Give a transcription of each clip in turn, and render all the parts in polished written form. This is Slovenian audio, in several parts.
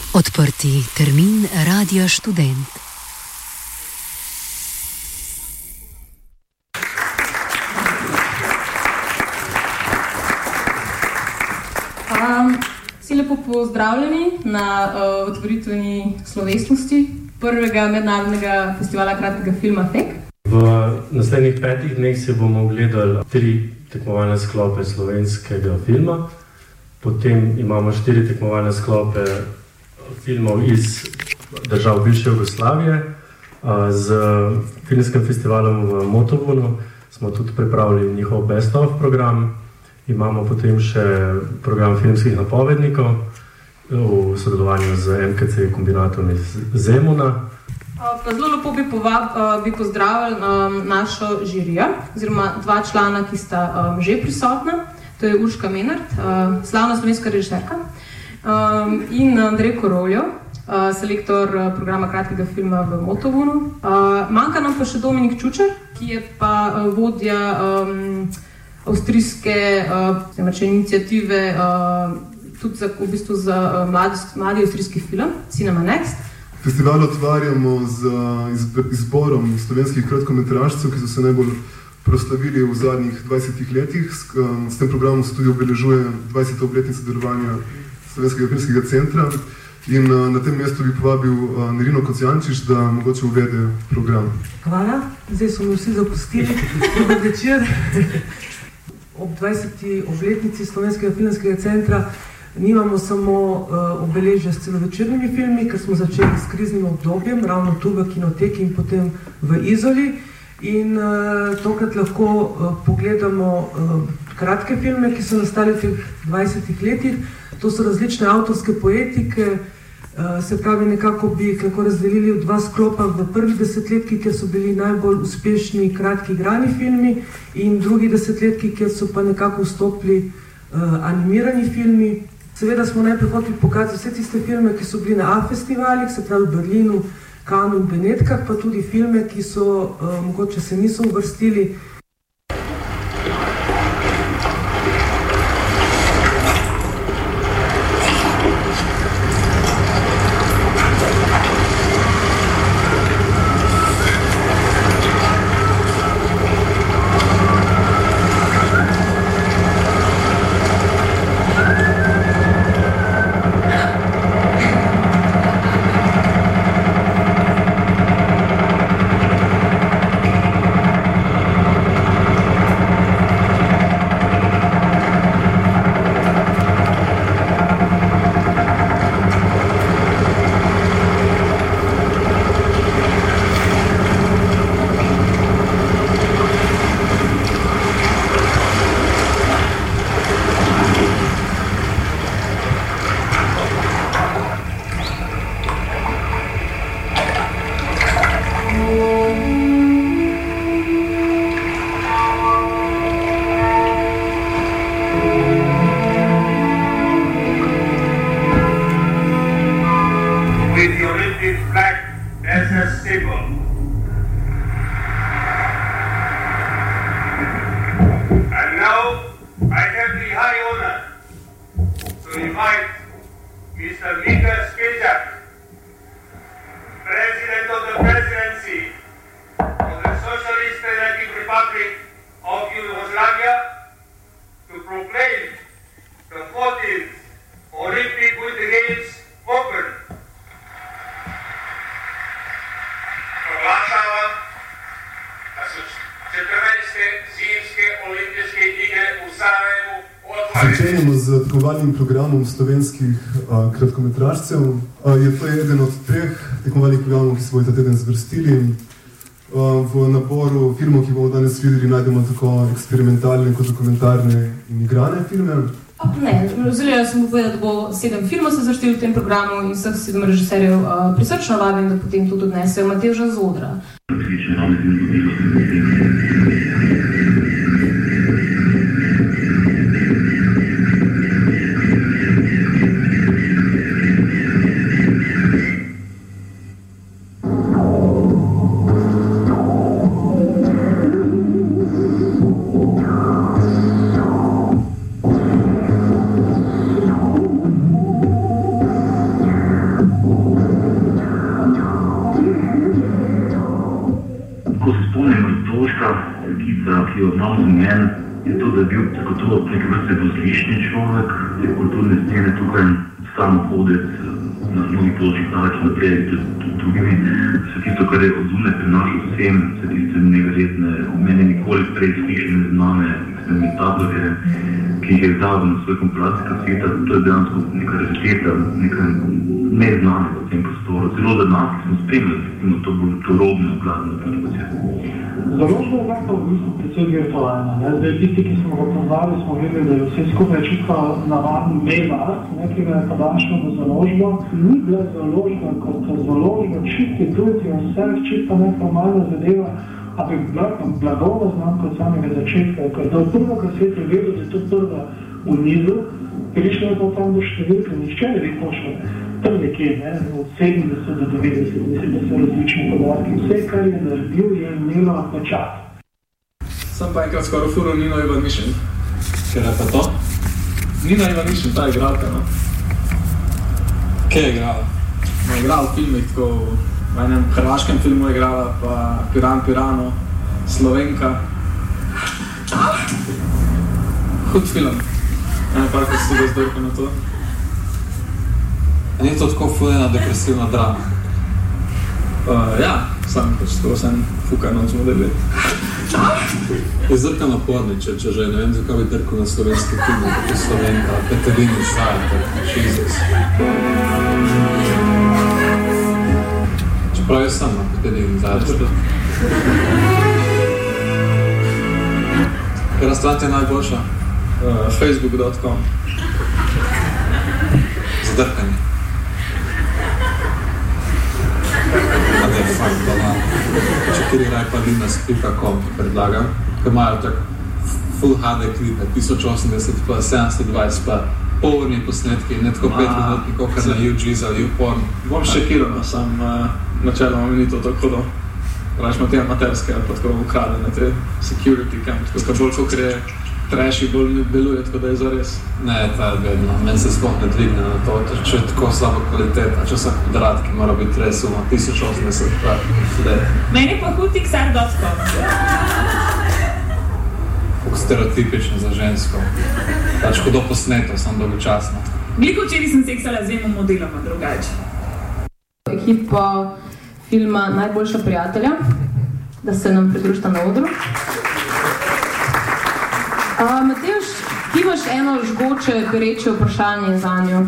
Odprti termin Radia Študent. Vsi lepo pozdravljeni na otvoritveni slovesnosti prvega mednarodnega festivala kratkega filma FEK. V naslednjih 5 dneh se bomo ogledali 3 tekmovalne sklope slovenskega filma. Potem imamo 4 tekmovalne sklope filmov iz držav bivše Jugoslavije. Z filmskim festivalom v Motovunu smo tudi pripravili njihov best of program. Imamo potem še program filmskih napovednikov v sodelovanju z MKC kombinatom iz Zemuna. Pa zelo lepo bi pozdravili našo žirijo, oziroma 2 člana, ki sta že prisotna. To je Urška Menart, slavna slovenska režiserka, in Andrej Korovljev, selektor programa kratkega filma v Motovunu. Manjka nam pa še Dominik Čučer, ki je pa vodja avstrijske iniciative, tudi za mladi avstrijski film, Cinema Next. Festival otvarjamo z izborom slovenskih kratkometražcev, ki so se najbolj proslavili v zadnjih 20 letih. S tem programom se tudi obeležuje 20. obletnica delovanja Slovenskega filmskega centra. In na tem mestu bi povabil Nerino Kocijančič, da mogoče uvede program. Hvala, zdaj so me vsi zapustili. Dober večer. Ob 20. obletnici Slovenskega filmskega centra nimamo samo obeležja s celovečernimi filmi, ker smo začeli s kriznim obdobjem, ravno tu v Kinoteki in potem v Izoli. In tokrat lahko pogledamo kratke filme, ki so nastali v teh 20 letih. To so različne avtorske poetike, se pravi, nekako bi jih lahko razdelili v 2 sklopa v prvih desetletki, kjer so bili najbolj uspešni kratki igrani filmi, in drugi desetletki, kjer so pa nekako vstopili animirani filmi. Seveda smo najprej hoteli pokazati vse tiste filme, ki so bili na A-festivalih, se pravi v Berlinu, Cannesu in Benetkah, pa tudi filme, ki so mogoče se niso uvrstili. Začenjamo z tekmovalnim programom slovenskih kratkometražcev. Je to eden od 3 tekmovalnih programov, ki se bodo ta teden zvrstili. V naboru filmov, ki bomo danes videli, najdemo tako eksperimentalne kot dokumentarne in igrane filme. Ne, želela sem povedati, da bo 7 filmov se zvrstili v tem programu in vseh 7 režiserjev prisrčno vabim, da potem tudi odnesejo Matevža z odra. skica, ki jo imam z meni, je to, da je bil tako neke vrste vozlišni človek, te kulturne scene tukaj samo hodec na mnogih področjih daleč naprej, tudi drugimi, vse tisto, kar je od zunaj prinašal vsem, vse tiste neverjetne, mene nikoli prej slišene znane eksperimentatorje, ki jih je izdal na svoj kompilacij kaseta, to je dejansko neka realiteta, nekaj neznanega v tem prostoru. Zelo za nas, ki smo spremljali to robno gladno produkcijo. Založba je tako v bistvu predvsej virtualna. Zdaj, tisti, ki smo ga poznali, smo videli, da je vse skupaj čisto navaden mail-art, ki ga je podaljšal v založbo. Ni bila založba kot založba, čisti do it yourself, čisto neformalna zadeva, ampak blagovna znamka od samega začetka. Ker da v prvo kaset je vedel, da je to prva v nizu, prišlo je pa tam do številke, nišče ne bi pošlo. Tam nekje, od 70 do 90, mislim, da so različni podatki. Vse, kar je naredil, je imelo pečat. Sem pa enkrat skoraj furil Nino Ivanišin. Kjer je pa to? Nina Ivanišin, ta je igralka, no. Kje je igrala? Je igrala v filmih, tako v enem hrvaškem filmu je igrala, pa Piran Pirano, Slovenka. Hud film. Parko si ga zdorko na to. Ni to tako fulena depresivna drama? Ja, sam pač tako sem fuka noč modeli. Je zrka naporni, če že ne vem, zakaj bi trkal na slovenski film, kot je Slovenka, Petelini Zajter, Jesus. Čeprav jaz sem na Petelini Zajter. Kera stran ti je najboljša? Facebook.com. Zadrkanje. A ne, fajn, da čekirirajpalinas.com predlagam, ker imajo tako full HD klipe, 1080 pa 720 pa polurni posnetki, ne tako 5 minutni, kakor na UGs ali YouPorn. Bom šekirano, sam načeloma mi ni to tako hodo. Račemo te amaterske ali pa tako ukradene, te security cam, tako bolj kakor je trash, bolj ne deluje, tako da je zares. Ne, ta je vedno. Meni se sploh ne dvigne na to, če je tako slaba kvaliteta, če vsak kvadrat, ki mora biti res 1080 pa flet. Meni pa hutixar.com. Fuk stereotipično za žensko. Pač hudo posneto, sem dolgočasno. Veliko včeraj sem seksala z dvema modeloma drugače. Ekipa filma Najboljša prijatelja, da se nam pridružita na odru. Matevž, ti imaš eno žgoče, pereče vprašanje za njo.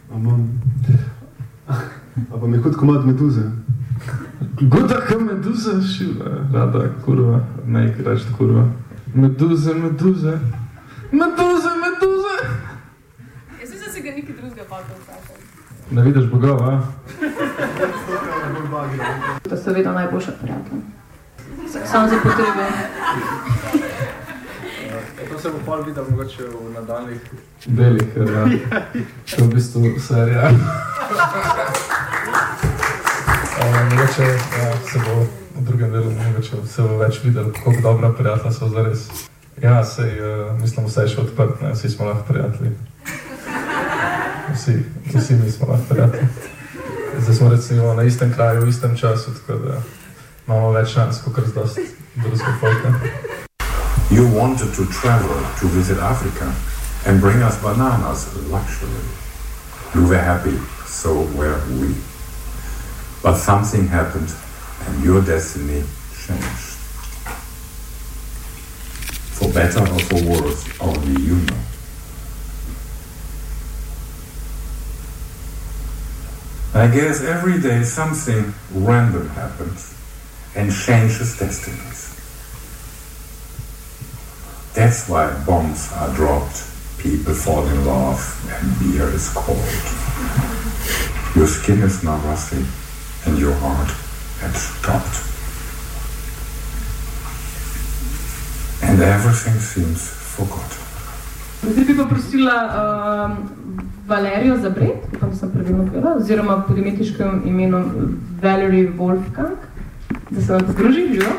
A pa mi hod komad meduze? Godaka meduze, šila, rada, kurva, neki reči kurva. Meduze, meduze, meduze, meduze! Jaz mislim, da si ga nekaj drugega pakal vsakaj. Ne vidiš bogov, a? To je seveda najboljša prijatelja. Samo za potrebe. To se bo pol videl mogoče v nadaljnih delih, ja. To je v bistvu serija. Mogoče se bo v drugem delu se bo več videl, koliko dobra prijatelja so zares. Ja, sej, mislim, vse je še odprt, ne, vsi smo lahko prijatelji. Vsi mi smo lahko prijatelji. Zdaj smo recimo na istem kraju, v istem času, tako da imamo več šans, kakor z dosti drugega folka. You wanted to travel to visit Africa and bring us bananas, luxury. You were happy, so were we. But something happened and your destiny changed. For better or for worse, only you know. I guess every day something random happens and changes destinies. That's why bombs are dropped, people fall in love, and beer is cold. Your skin is now rusty, and your heart had stopped. And everything seems forgotten. Zdaj bi pa prosila Valerijo Zabret, upam, da sem pravilno povedala, oziroma pod umetniškim imenom Valerie Wolfgang, da se vam pridruži, živo.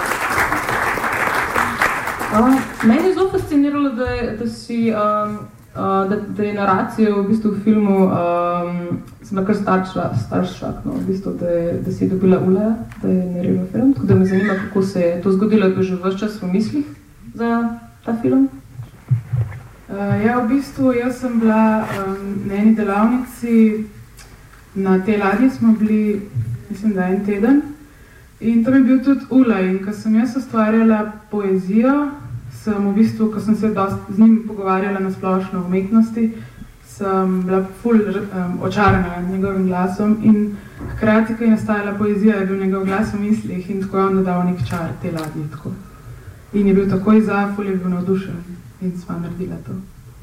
Mene je zelo fasciniralo, da si da je naracija v bistvu v filmu, sem bila kar staršak, no, v bistvu, da si dobila Ula, da je naredila film, tako da me zanima, kako se je to zgodilo, je bil že ves čas v mislih za ta film. Ja, v bistvu, jaz sem bila na eni delavnici, na tej ladji smo bili, mislim, da en teden, in tam je bil tudi Ula, in ko sem jaz ustvarjala poezijo, sem v bistvu, ko sem se z njim pogovarjala na splošno o umetnosti, sem bila ful očarana nad njegovim glasom in hkrati, ko je nastajala poezija, je bil njegov glas v mislih in tako je on dodal nek čar te ladje. Tako. In je bil takoj za, ful je bil navdušen in sva naredila to.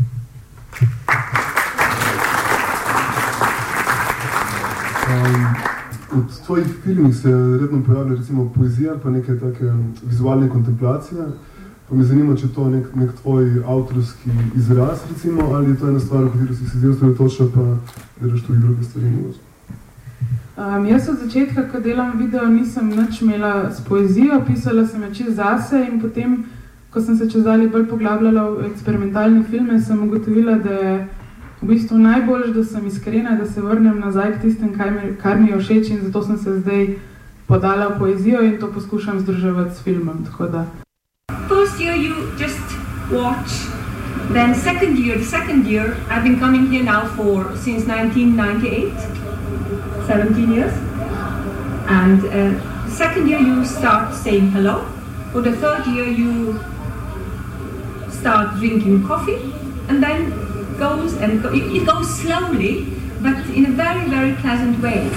V tvojih filmih se redno pojavlja recimo poezija pa neke take vizualne kontemplacije. Pa me zanima, če to je nek tvoj avtorski izraz, recimo, ali je to ena stvar, v katero si se zdaj osredotočila, pa delaš tudi druge stvari. Jaz od začetka, ko delam video, nisem nič imela s poezijo, pisala sem jo čisto zase in potem, ko sem se čezdalje bolj poglabljala v eksperimentalne filme, sem ugotovila, da je v bistvu najboljš, da sem iskrena, da se vrnem nazaj k tistem, kar mi je všeč in zato sem se zdaj podala v poezijo in to poskušam združevati s filmom, tako da. First year you just watch, then the second year, I've been coming here now since 1998, 17 years. And second year you start saying hello. For the third year you start drinking coffee, and then it goes slowly, but in a very, very pleasant way.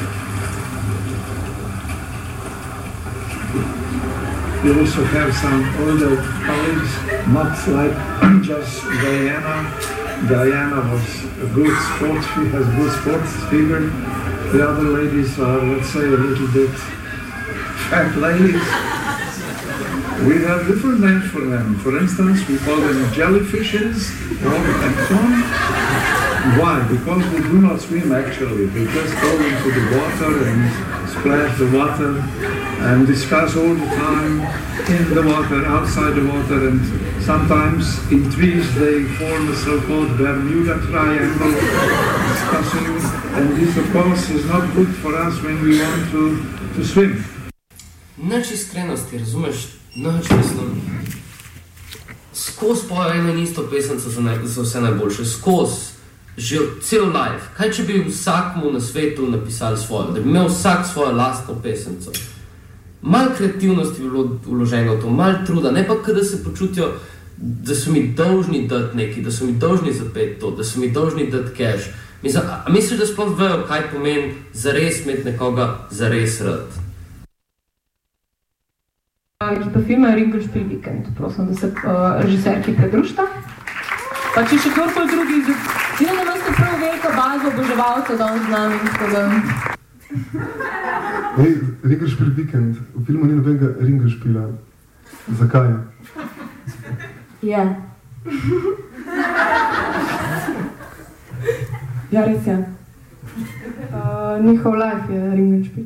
You also have some older colleagues, not like just Diana. Diana was a good sport, she has good sports figure. The other ladies are, let's say, a little bit fat ladies. We have different names for them. For instance, we call them jellyfishes and so on. Why? Because they do not swim actually. They just go into the water and splash the water and discuss all the time in the water, outside the water, and sometimes in trees they form a so-called Bermuda Triangle discussion, and this of course is not good for us when we want to swim. Nič iskrenosti, razumeš? Nič mislim. Skozi pojo eno in isto pesemco za vse najboljše, skozi. Že cel life. Kaj če bi vsakmu na svetu napisali svojo, da bi imel vsak svojo lastno pesemco? Malo kreativnosti bi bilo vloženo v to, malo truda, ne pa kada se počutijo, da so mi dolžni dati nekaj, da so mi dolžni zapeti to, da so mi dolžni dati cash. Misliš, da sploh vejo, kaj pomeni zares imeti nekoga zares rad? Ekipa filma je Ringelspiel Weekend, prosim, da se režiserki pridružita. Pa če še kdorkoli drugi, vidim, da imate prav veliko bazo oboževalcev danes z nami, tako da... Ringelspiel Weekend, v filmu ni nobenega Ringelspiela. Zakaj? Je. Ja, res je. Njihov life je Ringelspiel.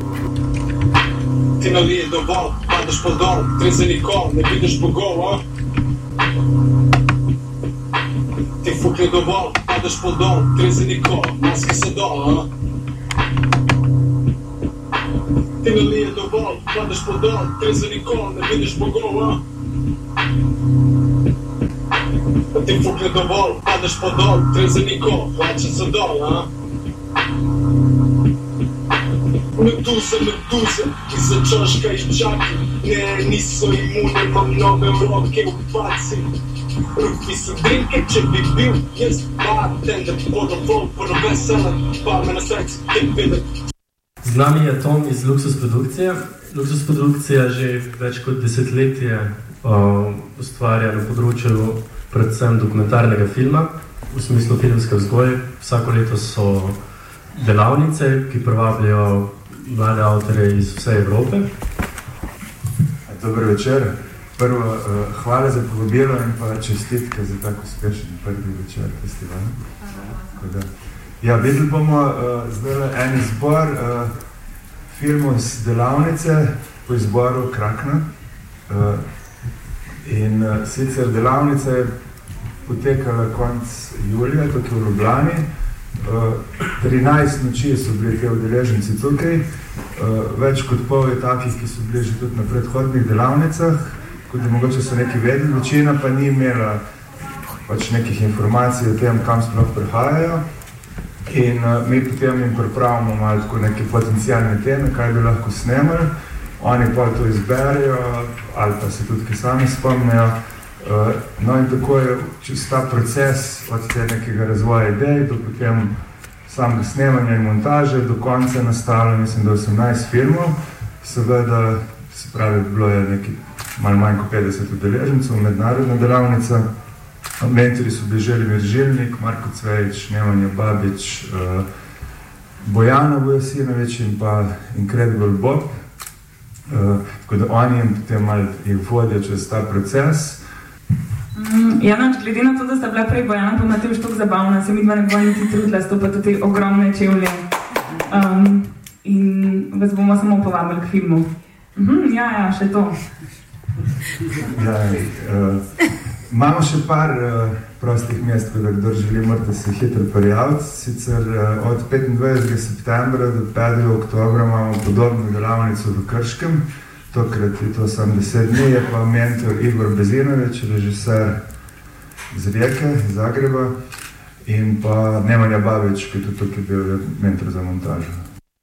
Ti nalije dovolj, padeš po dol, treze nikol, ne vidiš bogov, a? Ti fukli dovolj, padeš po dol, treze nikol, maske se dol, a? Ti nalije dovolj, padeš po dol, treze nikol, ne vidiš bogov, a? Ti fukli dovolj, padeš po dol, treze nikol, hlače se dol, a? Meduze, ki se čoška izčaki, ne, niso imune, imam nove roke v paci. Ruki so drinke, če bi bil jaz bartender, vodovol, vesela, pa me na srcu, te pede. Z nami je Tom iz Luxus Produkcije. Luxus Produkcija že več kot desetletje ustvarja na področju predvsem dokumentarnega filma, v smislu filmske vzgoje. Vsako leto so delavnice, ki privabljajo mlade avtorje iz vse Evrope. Dober večer. Prvo, hvala za povabilo in pa čestitke za tako uspešen prvi večer festivala. Ja, videli bomo zdaj en izbor filmov z delavnice po izboru Krakna. In sicer delavnica je potekala konec julija, tukaj v Ljubljani. 13 noči so bili te udeleženci tukaj, več kot pol je takih, ki so bili že tudi na predhodnih delavnicah, kot da mogoče so neki vedeli, večina pa ni imela pač nekih informacij o tem, kam sploh prihajajo. In mi potem jim pripravimo malo tako neke potencijalne teme, kaj bi lahko snemali. Oni pa to izberejo, ali pa se tudi sami spomnijo. No in tako je čez ta proces od nekega razvoja idej do potem samega snemanja in montaže do konca nastalo, mislim, da 18 filmov. Seveda, se pravi, bilo je nekaj malo manj kot 50 udeležencev, mednarodna delavnica. Mentori so bili Želimir Žilnik, Marko Cvejić, Nemanja Babić, Bojana Vojasinović in pa Incredible Bob. Tako da oni jim potem malo vodijo čez ta proces. Jana, glede na to, da sta bila prej Bojana pa Matevž toliko zabavna, se midva ne bo niti trudila stopati te ogromne čevlje. In vas bomo samo povabili k filmu. Ja, še to. Imamo še par prostih mest, da kdor želi, morate se hitro prijaviti. Sicer od 25. septembra do 5. oktobra imamo podobno delavnico v Krškem. Tokrat je to samo 10 dni, je pa mentor Igor Bezinović, režiser iz Rijeke, iz Zagreba, in pa Nemanja Babić, ki je tudi tukaj bil mentor za montažo.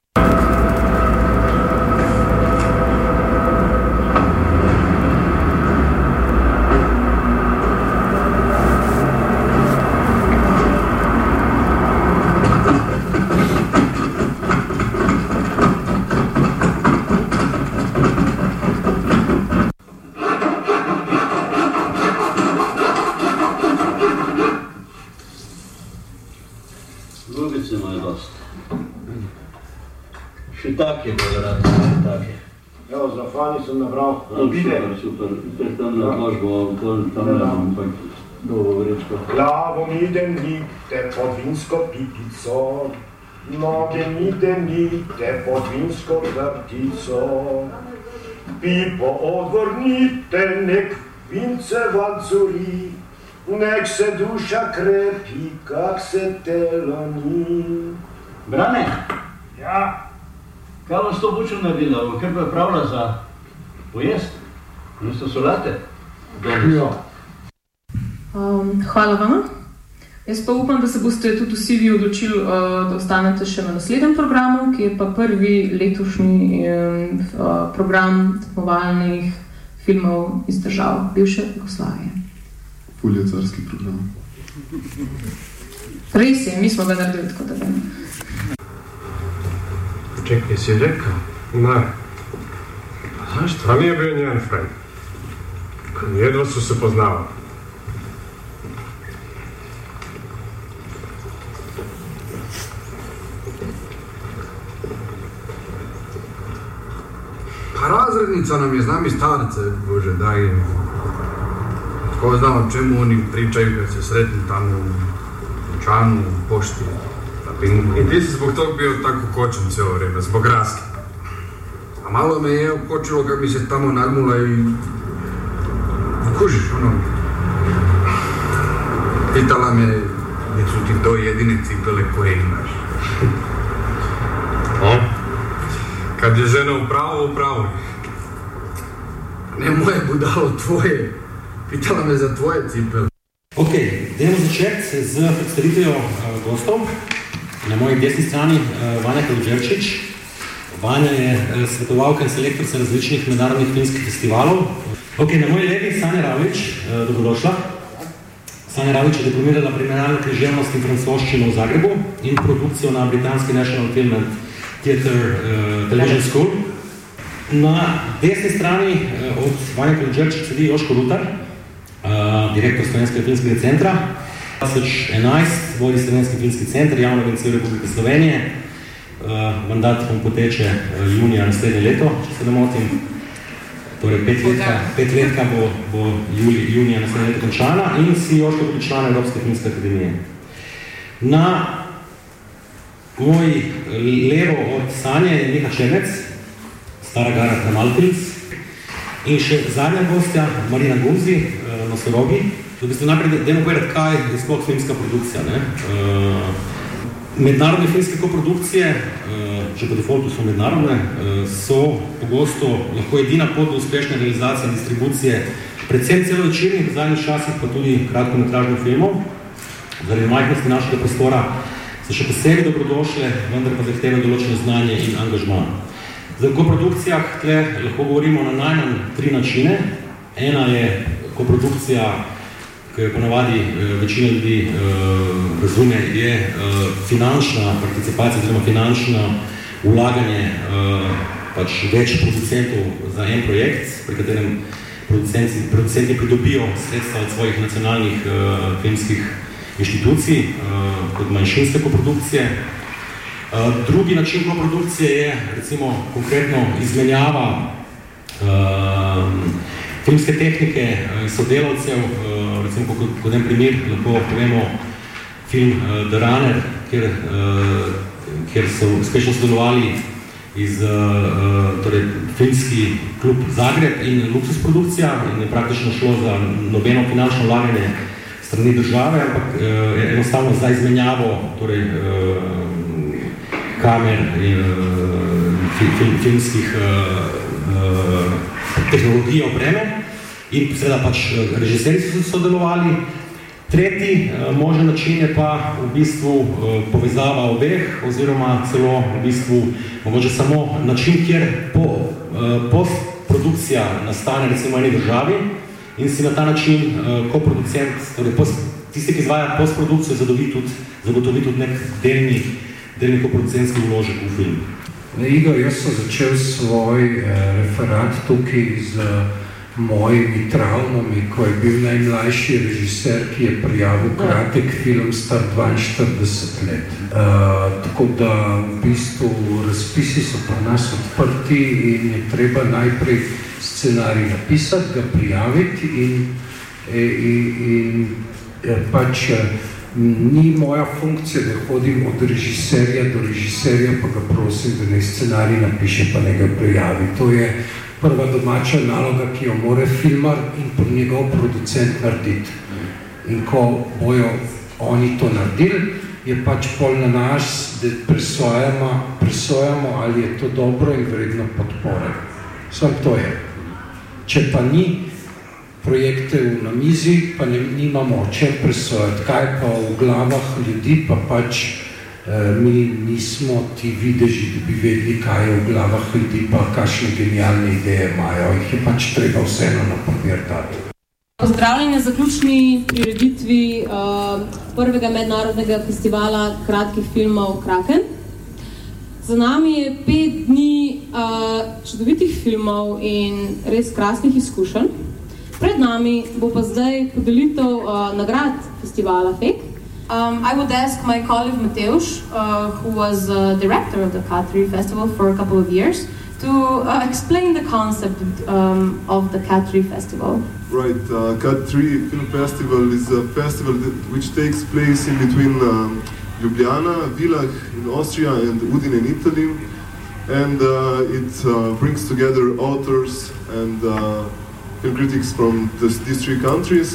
Šitake, bolj šitake. Evo, za fani sem nabral. Super. Spet tam na tložbo, tam ne bom pa dolgo vrečko. Glavom idem nite pod vinsko pipico, nogem idem nite pod vinsko vrtico. Pipo odvrnite, nek vince vacuri, nek se duša krepi, kak se telo ni. Brane? Ja. Kaj vam s to bučo naredila? Kaj pa je pravila za pojest? Nisto solate? Ja. Hvala vam. Jaz pa upam, da se boste tudi vsi vi odločili, da ostanete še na naslednjem programu, ki je pa prvi letošnji program tekmovalnih filmov iz držav bivše Jugoslavije. Poljecarski program. Res je, mi smo ga naredili, tako da vem. Čekaj, si rekel? Ne. Znaš, tam je bil njen friend. Jedva so se poznali. Pa razrednica nam je z nami starice, bože, daj jim. Tako znam, o čemu oni pričaju kad se sretni tamo u Čanu, u pošti. I ti si zbog tog bio tako kočen cijelo vrijeme, zbog Raske. A malo me je ukočilo kad mi se tamo nagmula i... Kužiš, ono... Pitala me, gdje su ti to jedine cipele koje imaš. Kad je žena u pravu je. Ne moje budalo, tvoje. Pitala me za tvoje cipele. Ok, dajmo začeti z predstavitvijo gostov. Na moji desni strani Vanja Kaludžerčič. Vanja je svetovalka in selektorica različnih mednarodnih filmskih festivalov. Ok, na moji levi Sanja Ravlič, dobrodošla. Sanja Ravlič je diplomirala primerjalno književnost in francoščino v Zagrebu in produkcijo na britanski National Film and Theatre Television School. Na desni strani od Vanja Kaludžerčič sedi Joško Rutar, direktor Slovenskega filmskega centra. 2011 vodi Slovenski filmski center, javno agencijo Republike Slovenije. Mandat vam poteče junija naslednje leto, če se ne motim. Torej 5 letka bo junija naslednje leto končana in si Joško tudi člana Evropske filmske akademije. Na moji levo od Sanje je Miha Černec, stara gara Tramalpilc. In še zadnja gostja, Marina Gumzi, Nosorogi. V bistvu najprej dajmo povedati, kaj je sploh filmska produkcija. Ne? Mednarodne filmske koprodukcije, že po defaultu so mednarodne, so pogosto lahko edina pot do uspešne realizacije in distribucije predvsem celovečernih, v zadnjih časih pa tudi kratkometražnih filmov. Zaradi majhnosti našega prostora so še posebej dobrodošle, vendar pa zahtevajo določeno znanje in angažma. Za koprodukcijah tle lahko govorimo na najmanj 3 načine. Ena je koprodukcija, ki jo ponavadi večina ljudi razume, je finančna participacija, oziroma finančno vlaganje pač več producentov za en projekt, pri katerem producenti pridobijo sredstva od svojih nacionalnih filmskih inštitucij kot manjšinske koprodukcije. Drugi način koprodukcije je recimo konkretno izmenjava filmske tehnike in sodelavcev, recimo kot en primer lahko povemo film The Runner, kjer so uspešno sodelovali iz torej, filmski klub Zagreb in Luxus produkcija in je praktično šlo za nobeno finančno vlaganje strani države, ampak enostavno za izmenjavo torej, kamer in filmskih tehnologij opreme in seveda pač režiserji so sodelovali. Tretji možen način je pa v bistvu povezava obeh oziroma celo v bistvu mogoče samo način, kjer postprodukcija nastane recimo eni državi in si na ta način koproducent, torej tisti, ki izvaja postprodukcijo, zagotovi tudi nek delni koproducentski vložek v film. Igor, jaz sem začel svoj referat tukaj z mojimi travmami, ko je bil najmlajši režiser, ki je prijavil kratek film star 42 let. Tako da v bistvu razpisi so pri nas odprti in je treba najprej scenarij napisati, ga prijaviti in pač ni moja funkcija, da hodim od režiserja do režiserja, pa ga prosim, da ne scenarij napiše, pa ne ga prijavi. To je prva domača naloga, ki jo more filmar in njegov producent narediti. In ko bojo oni to naredili, je pač pol na nas, da presojamo, ali je to dobro in vredno podpore. Samo to je. Če pa ni projekte na mizi, pa nimamo o čem presojati. Kaj pa v glavah ljudi, pa pač mi nismo ti videži, da bi vedeli, kaj je v glavah ljudi, pa kakšne genialne ideje imajo. Jih je pač treba vseeno na papir dati. Pozdravljeni na zaključni prireditvi prvega mednarodnega festivala kratkih filmov Kraken. Za nami je 5 dni čudovitih filmov in res krasnih izkušenj. Pred nami bo pa zdaj podelitev nagrad festivala FEK. I would ask my colleague Mateusz, who was director of the Cat3 Festival for a couple of years, to explain the concept of the Cat3 Festival. Right, Cat3 Film Festival is a festival which takes place in between Ljubljana, Villach in Austria and Udine in Italy, and it brings together authors and film critics from these 3 countries.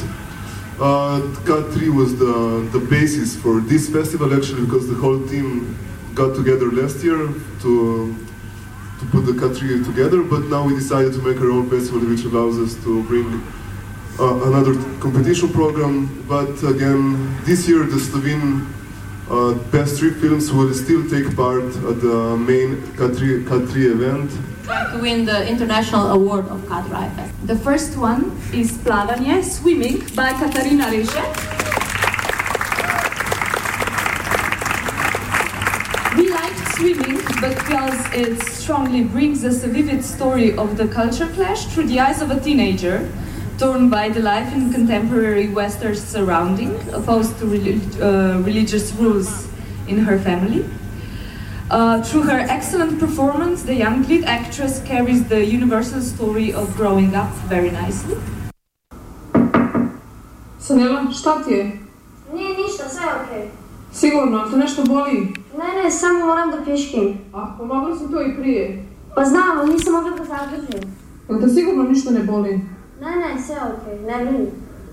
Cat3 was the basis for this festival actually, because the whole team got together last year to put the Cat3 together, but now we decided to make our own festival, which allows us to bring another competition program. But again, this year the Slovene best 3 films will still take part at the main Cat3 event. To win the international award of Cat3 Festival. The first one is Plavanje, Swimming, by Katarina Reše. We liked swimming because it strongly brings us a vivid story of the culture clash through the eyes of a teenager, torn by the life in contemporary Western surrounding, opposed to religious rules in her family. Through her excellent performance, the young lead actress carries the universal story of growing up very nicely. Sanela, šta ti je? Nije ništa, sve je okej. Sigurno, te nešto boli? Ne, samo moram da piškim. A, pomogla si to i prije? Pa znam, nisam mogla da zadržim. Jel te sigurno ništa ne boli? Ne, sve je okej, ne brini.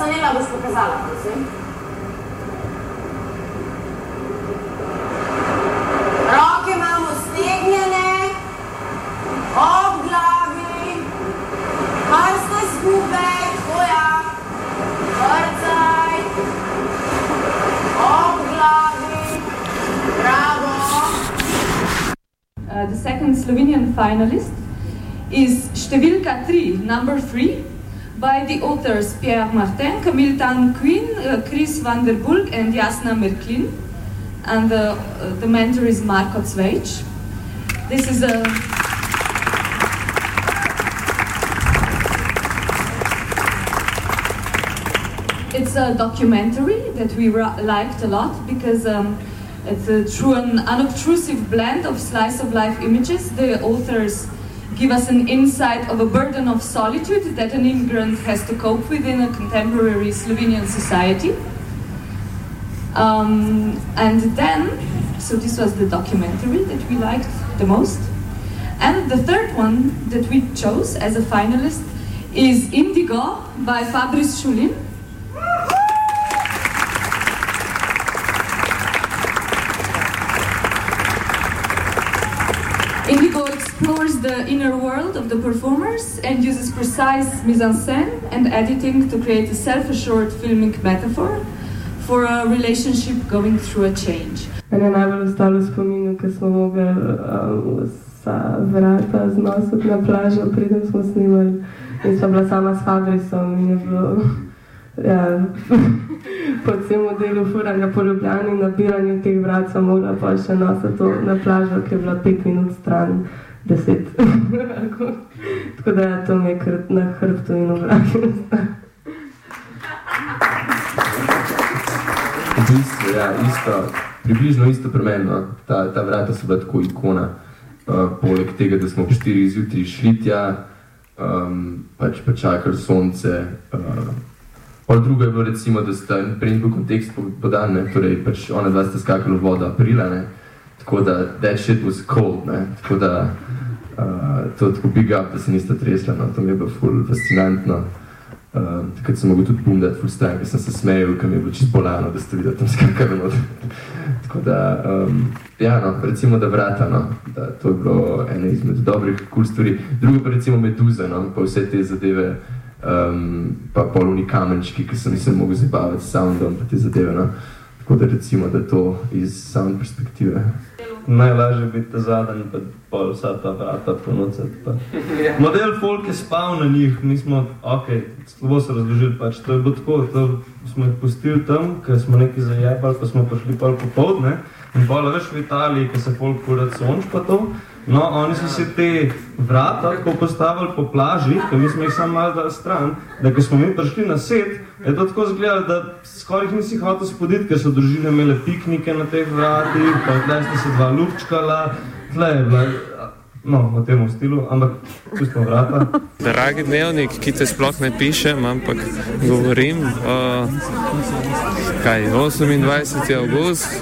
Nela boš pokazala, prosim. Roke imamo stegnjene, ob glavi, prste skupaj, tvoja, vrcaj, ob glavi, bravo. The second Slovenian finalist is številka 3, number 3, by the authors Pierre Martin, Camille Tan-Quinn, Chris van der Bulk and Jasna Merklin. And the mentor is Marko Cvejč. This is It's a documentary that we liked a lot because it's through an unobtrusive blend of slice of life images. The authors give us an insight of a burden of solitude that an immigrant has to cope with in a contemporary Slovenian society. And then, so this was the documentary that we liked the most. And the third one that we chose as a finalist is Indigo by Fabrice Šulin. Indigo explores the inner world of the performers and uses precise mise-en-scène and editing to create a self-assured filmic metaphor for a relationship going through a change. Mene je najbolj ostalo v spominu, ko smo mogli vsa vrata znositi na plažo, preden smo snimali in sva bila sama s Fabrisom in je bilo po celem delu furanja po Ljubljani in nabiranju teh vrat sva mogla pa še nositi na plažo, ki je bila 5 minut stran 10. Tako da to mi je na hrbtu in v vratu. V bistvu, ja, približno isto pri meni, no. Ta vrata so bila tako ikona. Poleg tega, da smo ob 4 zjutraj šli tja, pač pa čakali sonce. Pol drugo je bilo recimo, da sta prej bil kontekst podan, ne, torej pač ona dva sta skakali v vodo aprila, ne, tako da that shit was cold, ne, tako da to tako big up, da se nista tresla, no, to mi je bilo ful fascinantno. Takrat sem mogel tudi bumdati ful stran, ker sem se smejal, ker mi je bilo čisto bolano, da ste videli tam skakali vod. Tako da, ja, no, recimo da vrata, no, da to je bilo ena izmed dobrih cool stvari. Drugo pa recimo Meduza, no, pa vse te zadeve, pa poluni kamenčki, ki sem nisem mogel zabavati s soundom, pa te zadeve, no. Tako da recimo, da to iz sound perspektive. Najlažje biti zadanj, pa vsa ta vrata ponocati, pa. Model folk je spal na njih, mi smo, slabo se razložili, pač to je bilo tako, to smo jih pustili tam, ker smo nekaj zajebali, pa smo prišli pol popoldne, in pol veš v Italiji, ker se folk kurat sonč pa to, no, oni so si te vrata tako postavili po plaži, ker mi smo jih samo malo dali stran, da ko smo mi prišli na set, je to tako izgledalo, da skoraj nisi hotel spoditi, ker so družine imele piknike na teh vratih, pa tle sta se dva lupčkala, tle je bila, no, v tem stilu, ampak pustimo vrata. Dragi dnevnik, ki te sploh ne pišem, ampak govorim, 28. avgust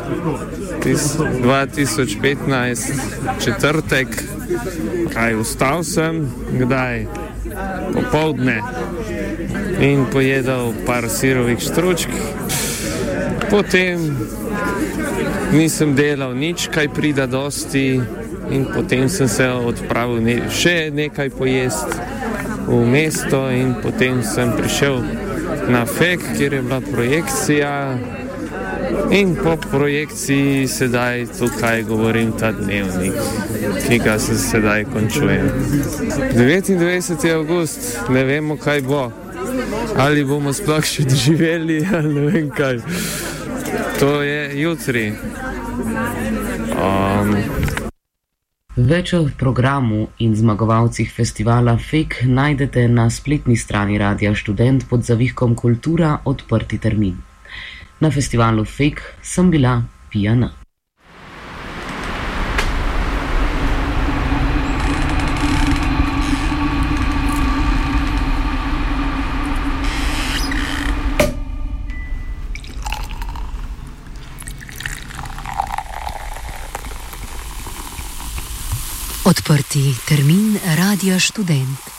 2015, četrtek, vstal sem, kdaj? Popoldne in pojedal par sirovih štručk. Potem nisem delal nič, kaj prida dosti in potem sem se odpravil še nekaj pojest v mesto in potem sem prišel na FEK, kjer je bila projekcija in po projekciji sedaj tukaj govorim ta dnevnik, ki ga se sedaj končujem. 29. avgust, ne vemo kaj bo, ali bomo sploh še doživeli, ali ne vem kaj. To je jutri. Več o programu in zmagovalcih festivala FEK najdete na spletni strani Radia Študent pod zavihkom Kultura odprti termin. Na festivalu FEK sem bila pijana. Odprti termin Radia Študent.